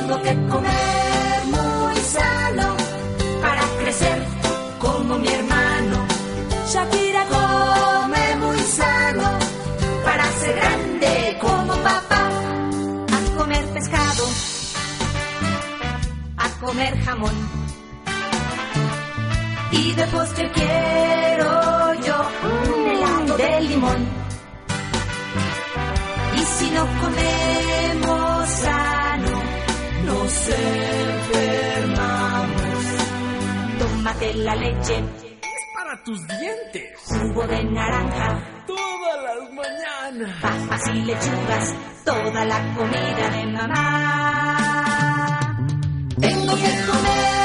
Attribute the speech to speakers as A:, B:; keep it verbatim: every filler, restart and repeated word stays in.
A: Tengo que comer muy sano para crecer como mi hermano. Shakira come muy sano para ser grande como papá. A comer pescado, a comer jamón. Y de postre quiero yo un helado de limón. Y si no comemos sano, nos enfermamos. Tómate la leche,
B: es para tus dientes.
A: Jugo de naranja,
B: todas las mañanas.
A: Papas y lechugas, toda la comida de mamá. Tengo que comer